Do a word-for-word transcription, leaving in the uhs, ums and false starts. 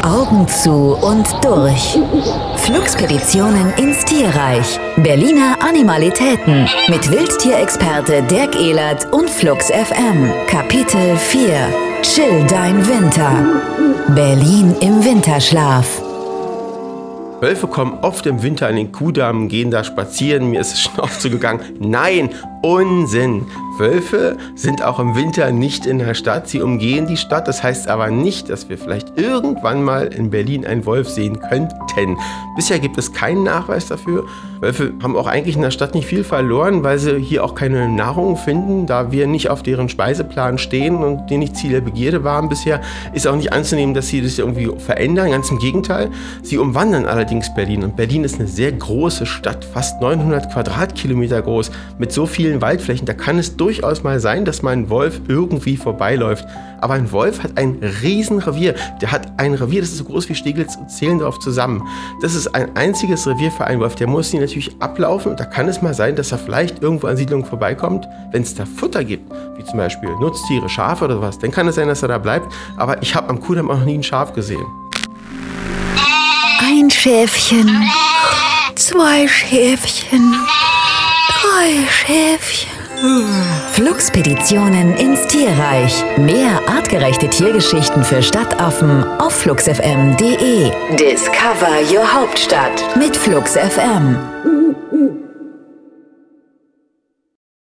Augen zu und durch. Fluxpeditionen ins Tierreich. Berliner Animalitäten mit Wildtierexperte Dirk Ehlert und Flux F M. Kapitel vier. Chill dein Winter. Berlin im Winterschlaf. Wölfe kommen oft im Winter an den Kuhdamm, gehen da spazieren, mir ist es schon oft so gegangen. Nein, Unsinn! Wölfe sind auch im Winter nicht in der Stadt, sie umgehen die Stadt. Das heißt aber nicht, dass wir vielleicht irgendwann mal in Berlin einen Wolf sehen könnten. Bisher gibt es keinen Nachweis dafür. Wölfe haben auch eigentlich in der Stadt nicht viel verloren, weil sie hier auch keine Nahrung finden, da wir nicht auf deren Speiseplan stehen und die nicht Ziel der Begierde waren bisher. Ist auch nicht anzunehmen, dass sie das irgendwie verändern, ganz im Gegenteil. Sie umwandern allerdings Berlin und Berlin ist eine sehr große Stadt, fast neunhundert Quadratkilometer groß, mit so vielen Waldflächen. Da kann es durchaus mal sein, dass mal ein Wolf irgendwie vorbeiläuft. Aber ein Wolf hat ein Riesenrevier. Der hat ein Revier, das ist so groß wie Steglitz und Zehlendorf zusammen. Das ist ein einziges Revier für einen Wolf. Der muss ihn natürlich ablaufen. Und da kann es mal sein, dass er vielleicht irgendwo an Siedlungen vorbeikommt. Wenn es da Futter gibt, wie zum Beispiel Nutztiere, Schafe oder sowas, dann kann es sein, dass er da bleibt. Aber ich habe am Kudamm auch noch nie ein Schaf gesehen. Ein Schäfchen, zwei Schäfchen, drei Schäfchen. Fluxpeditionen ins Tierreich. Mehr artgerechte Tiergeschichten für Stadtaffen auf flux f m punkt d e. Discover your Hauptstadt mit Flux F M.